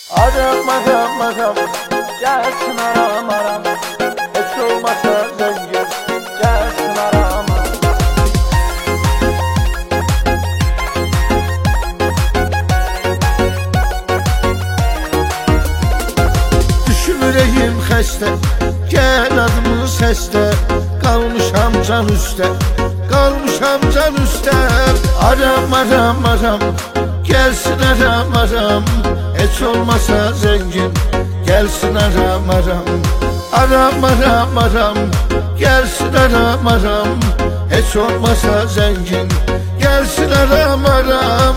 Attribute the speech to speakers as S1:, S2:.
S1: Aram aram aram, gelsin aram aram. Hiç olmasa zengin, gelsin aram aram.
S2: Düşüreyim xəstə, gəl adımı səslə. Qalmışam can üstə, qalmışam can üstə. Aram aram aram, gəlsin aram aram. Heç olmasa zengin, gəlsin aram aram. Aram aram aram, gəlsin aram aram. Heç olmasa zengin, gəlsin aram aram.